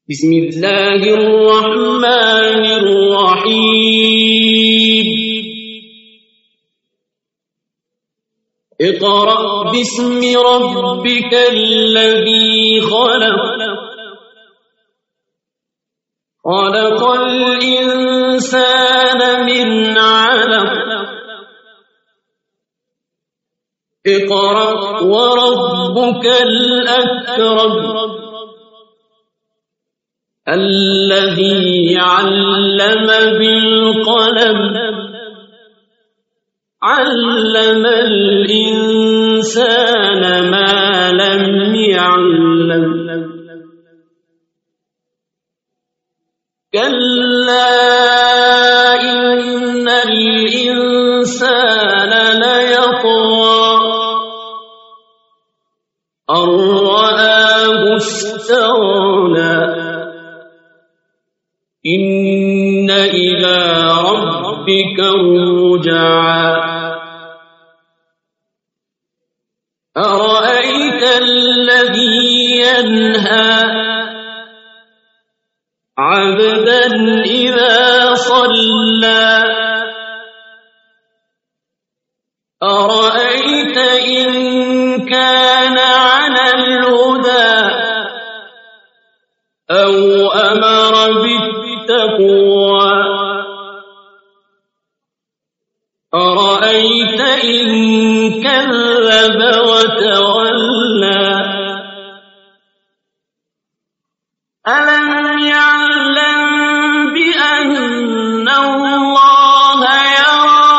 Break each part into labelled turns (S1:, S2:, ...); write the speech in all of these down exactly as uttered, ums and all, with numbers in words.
S1: बिस्मिल्लाहिर रहमानिर रहीम। इक़रा बिस्मि रब्बिकल लज़ी ख़लक़ ख़लक़ल इंसान मिन अलक़। इक़रा व रब्बुकल अकरम الذي علم بالقلم علم الإنسان ما لم يعلم كلا إن الإنسان ليطغى أن رآه استغنى إن إلى ربك الرجعى أرأيت الذي ينهى عبدا إذا صلى أرأيت إن كان على الهدى أو أمر بالتقوى أرأيت إن كذب وتولى ألم يعلم بأن الله يرى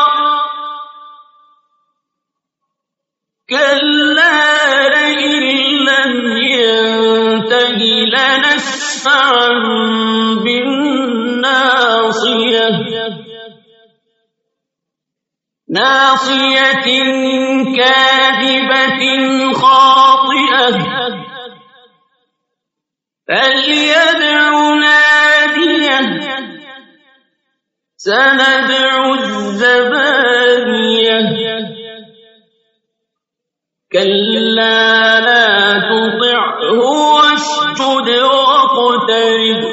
S1: كلا لئن لم ينته لنسفعا بالناصية ناصية كاذبة خاطئة فليدع ناديه سندع الزبانية كلا لا تطعه واسجد واقترب